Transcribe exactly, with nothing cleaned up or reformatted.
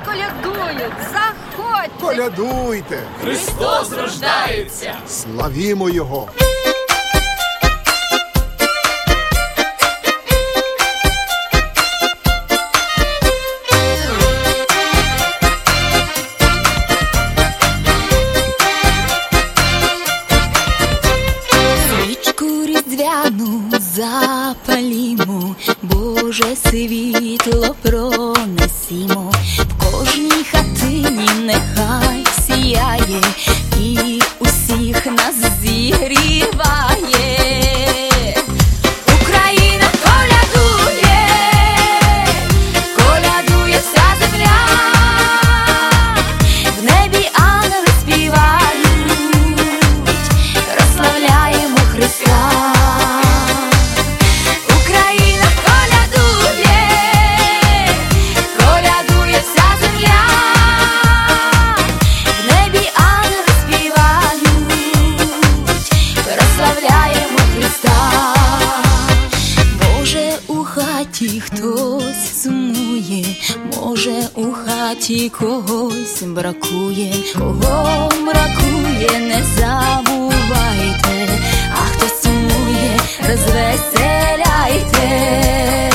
колядують, заходьте! Колядуйте! Христос рождається! Славімо Його! Різдвяну запалімо, Боже світло пронесімо, в кожній хатині нехай сіяє і усіх нас зігріває. Україна колядує, колядує вся земля, в небі ангели співають, розславляємо Христа. Україна колядує, колядує вся земля, в небі ангели співають, розславляємо Христа. Може, у хаті хтось сумує, може, у хаті когось бракує, кого бракує, не забувайте, а хто сумує, розвеселяйте.